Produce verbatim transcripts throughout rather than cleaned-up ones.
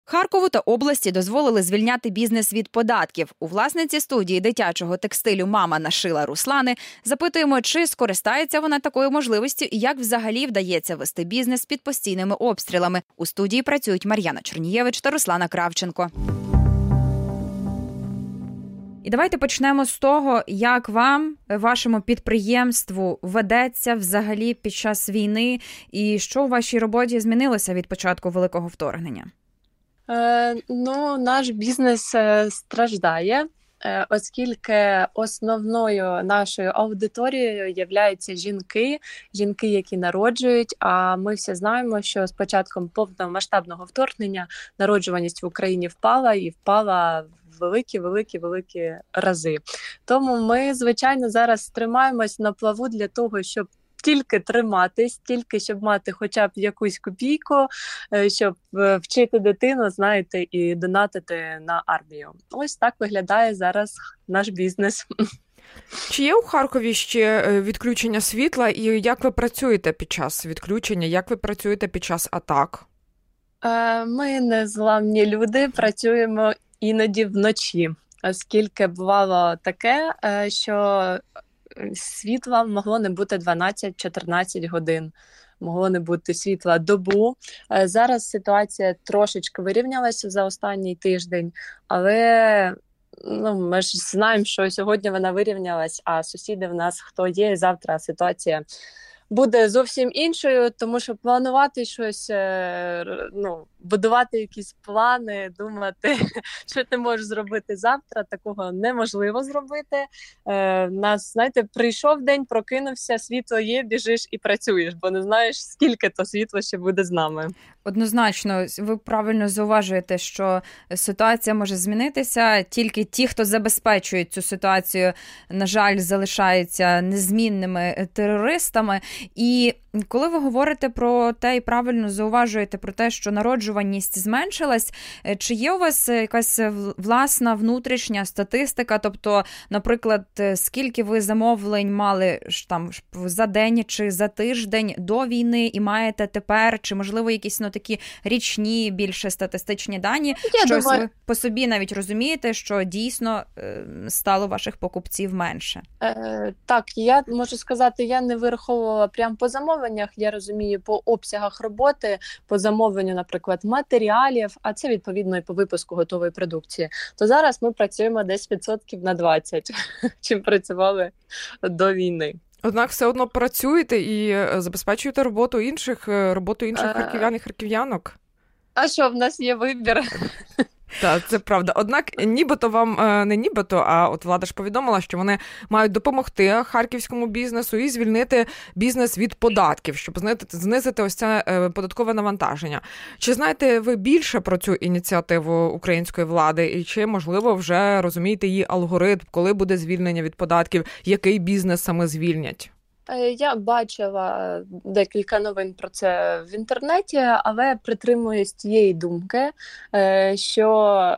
Харкову та області дозволили звільняти бізнес від податків. У власниці студії дитячого текстилю «Мама нашила» Руслани запитуємо, чи скористається вона такою можливістю і як взагалі вдається вести бізнес під постійними обстрілами. У студії працюють Мар'яна Чорнієвич та Руслана Кравченко. І давайте почнемо з того, як вам, вашому підприємству ведеться взагалі під час війни і що у вашій роботі змінилося від початку великого вторгнення? Е, ну, наш бізнес е, страждає, е, оскільки основною нашою аудиторією являються жінки, жінки, які народжують, а ми всі знаємо, що з початком повномасштабного вторгнення народжуваність в Україні впала і впала великі-великі-великі рази. Тому ми, звичайно, зараз тримаємось на плаву для того, щоб тільки триматись, тільки щоб мати хоча б якусь копійку, щоб вчити дитину, знаєте, і донатити на армію. Ось так виглядає зараз наш бізнес. Чи є у Харкові ще відключення світла і як ви працюєте під час відключення, як ви працюєте під час атак? Ми незламні люди, працюємо іноді вночі, оскільки бувало таке, що світла могло не бути дванадцять-чотирнадцять годин, могло не бути світла добу. Зараз ситуація трошечки вирівнялася за останній тиждень, але ну, ми ж знаємо, що сьогодні вона вирівнялась, а сусіди в нас хто є, і завтра ситуація буде зовсім іншою, тому що планувати щось, ну, будувати якісь плани, думати, що ти можеш зробити завтра, такого неможливо зробити. Е, нас, знаєте, прийшов день, прокинувся, світло є, біжиш і працюєш, бо не знаєш, скільки то світло ще буде з нами. Однозначно, ви правильно зауважуєте, що ситуація може змінитися, тільки ті, хто забезпечує цю ситуацію, на жаль, залишаються незмінними терористами. І коли ви говорите про те і правильно зауважуєте про те, що народжуваність зменшилась, чи є у вас якась власна внутрішня статистика, тобто, наприклад, скільки ви замовлень мали там за день чи за тиждень до війни і маєте тепер, чи, можливо, якісь ну, такі річні, більше статистичні дані, Я щось думаю... ви по собі навіть розумієте, що дійсно стало ваших покупців менше? Е, так, я можу сказати, я не вираховувала прямо по замовленнях, я розумію по обсягах роботи, по замовленню, наприклад, матеріалів, а це відповідно і по випуску готової продукції. То зараз ми працюємо десь відсотків на двадцять, чим працювали до війни. Однак все одно працюєте і забезпечуєте роботу інших, роботу інших харків'ян і харків'янок. А що, в нас є вибір? Так, це правда. Однак нібито вам, не нібито, а от влада ж повідомила, що вони мають допомогти харківському бізнесу і звільнити бізнес від податків, щоб знизити ось це податкове навантаження. Чи знаєте ви більше про цю ініціативу української влади і чи, можливо, вже розумієте її алгоритм, коли буде звільнення від податків, який бізнес саме звільнять? Я бачила декілька новин про це в інтернеті, але притримуюсь тієї думки, що,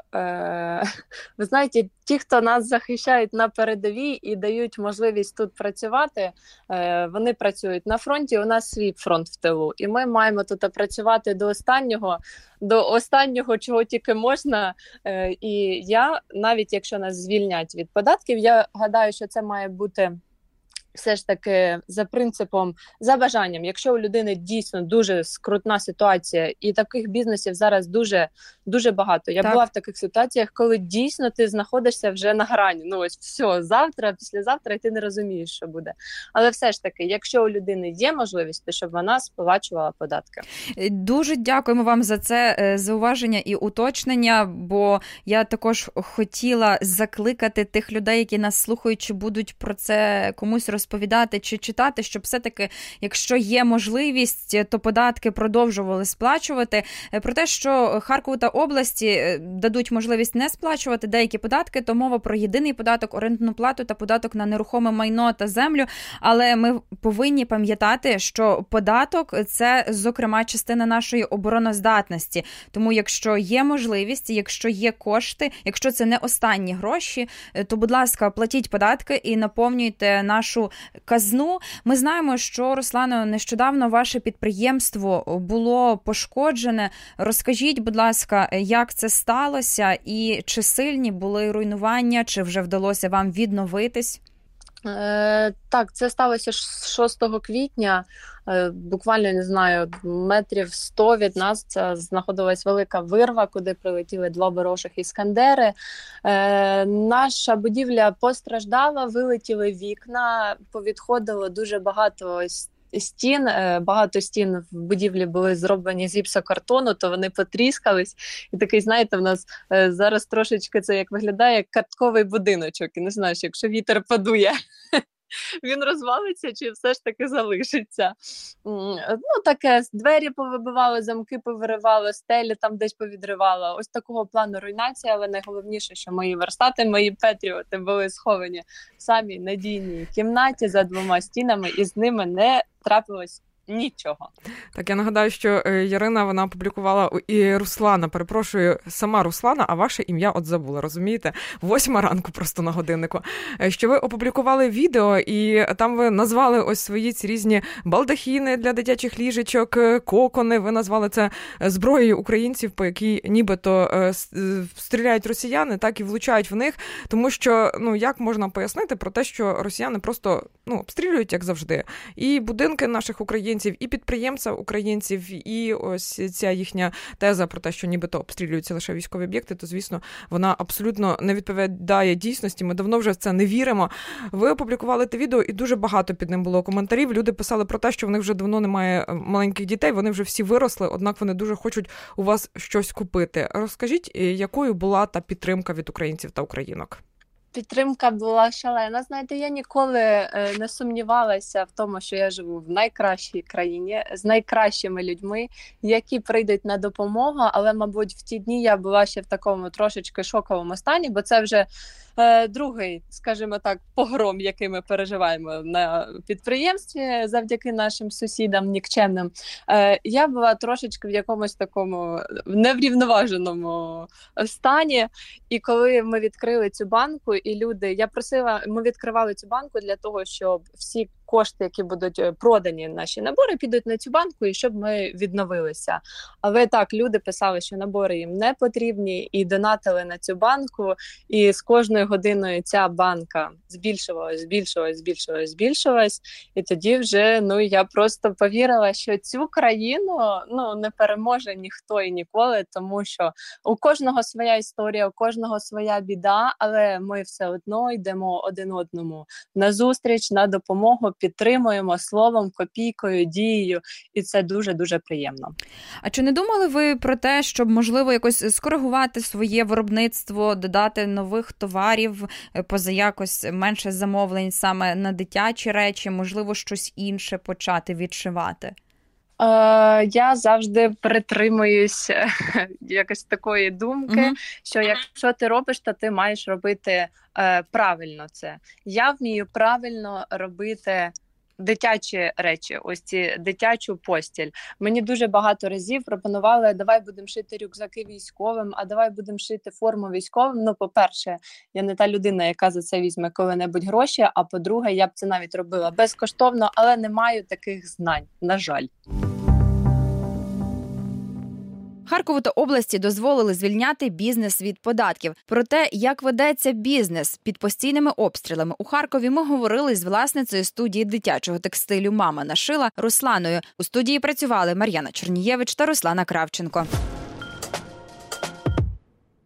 ви знаєте, ті, хто нас захищають на передовій і дають можливість тут працювати, вони працюють на фронті, у нас свій фронт в тилу. І ми маємо тут працювати до останнього, до останнього, чого тільки можна. І я, навіть якщо нас звільнять від податків, я гадаю, що це має бути все ж таки за принципом, за бажанням. Якщо у людини дійсно дуже скрутна ситуація, і таких бізнесів зараз дуже, дуже багато. Я так. була в таких ситуаціях, коли дійсно ти знаходишся вже на грані. Ну ось все, завтра, післязавтра, і ти не розумієш, що буде. Але все ж таки, якщо у людини є можливість, то щоб вона сплачувала податки. Дуже дякуємо вам за це зауваження і уточнення, бо я також хотіла закликати тих людей, які нас слухають, чи будуть про це комусь розповідати, розповідати чи читати, щоб все-таки, якщо є можливість, то податки продовжували сплачувати. Про те, що Харкову та області дадуть можливість не сплачувати деякі податки, то мова про єдиний податок, орендну плату та податок на нерухоме майно та землю. Але ми повинні пам'ятати, що податок – це, зокрема, частина нашої обороноздатності. Тому, якщо є можливість, якщо є кошти, якщо це не останні гроші, то, будь ласка, платіть податки і наповнюйте нашу казну. Ми знаємо, що, Руслано, нещодавно ваше підприємство було пошкоджене. Розкажіть, будь ласка, як це сталося і чи сильні були руйнування, чи вже вдалося вам відновитись? Е, так, це сталося шостого квітня. Е, буквально, не знаю, метрів сто від нас це знаходилась велика вирва, куди прилетіли два ворожих іскандери. Е, наша будівля постраждала, вилетіли вікна, повідходило дуже багато стін, багато стін в будівлі були зроблені з гіпсокартону, то вони потріскались. І такий, знаєте, в нас зараз трошечки це як виглядає, як картковий будиночок. І не знаєш, якщо вітер подує, він розвалиться чи все ж таки залишиться. Ну, таке, двері повибивали, замки повиривали, стелі там десь повідривало. Ось такого плану руйнація, але найголовніше, що мої верстати, мої петріоти були сховані в самій надійній кімнаті за двома стінами, і з ними не трапилось нічого. Так, я нагадаю, що Ярина, вона опублікувала, і Руслана, перепрошую, сама Руслана, а ваше ім'я от забула, розумієте? Восьма ранку просто на годиннику. Що ви опублікували відео, і там ви назвали ось свої ці різні балдахіни для дитячих ліжечок, кокони, ви назвали це зброєю українців, по якій нібито стріляють росіяни, так і влучають в них, тому що, ну, як можна пояснити про те, що росіяни просто, ну, обстрілюють, як завжди, і будинки наших українців, і підприємців українців, і ось ця їхня теза про те, що нібито обстрілюються лише військові об'єкти, то, звісно, вона абсолютно не відповідає дійсності. Ми давно вже в це не віримо. Ви опублікували те відео, і дуже багато під ним було коментарів. Люди писали про те, що в них вже давно немає маленьких дітей, вони вже всі виросли, однак вони дуже хочуть у вас щось купити. Розкажіть, якою була та підтримка від українців та українок? Підтримка була шалена. Знаєте, я ніколи е, не сумнівалася в тому, що я живу в найкращій країні, з найкращими людьми, які прийдуть на допомогу, але, мабуть, в ті дні я була ще в такому трошечки шоковому стані, бо це вже е, другий, скажімо так, погром, який ми переживаємо на підприємстві завдяки нашим сусідам нікчемним. Е, я була трошечки в якомусь такому неврівноваженому стані, і коли ми відкрили цю банку, і люди, я просила, ми відкривали цю банку для того, щоб всі кошти, які будуть продані, наші набори, підуть на цю банку, і щоб ми відновилися. Але так, люди писали, що набори їм не потрібні, і донатили на цю банку, і з кожною годиною ця банка збільшувалась, збільшувалась, збільшувалась, збільшувалась, і тоді вже, ну, я просто повірила, що цю країну, ну, не переможе ніхто і ніколи, тому що у кожного своя історія, у кожного своя біда, але ми все одно йдемо один одному назустріч, на допомогу, підтримуємо словом, копійкою, дією, і це дуже-дуже приємно. А чи не думали ви про те, щоб, можливо, якось скоригувати своє виробництво, додати нових товарів, позаякось менше замовлень саме на дитячі речі, можливо, щось інше почати відшивати? Е, я завжди притримуюсь якось такої думки, mm-hmm. що якщо ти робиш, то ти маєш робити е, правильно це. Я вмію правильно робити дитячі речі, ось ці дитячу постіль. Мені дуже багато разів пропонували, давай будемо шити рюкзаки військовим, а давай будемо шити форму військовим. Ну, по-перше, я не та людина, яка за це візьме коли-небудь гроші, а по-друге, я б це навіть робила безкоштовно, але не маю таких знань, на жаль. Харкову та області дозволили звільняти бізнес від податків. Про те, як ведеться бізнес під постійними обстрілами у Харкові, ми говорили з власницею студії дитячого текстилю «Мама нашила» Русланою. У студії працювали Мар'яна Чернієвич та Руслана Кравченко.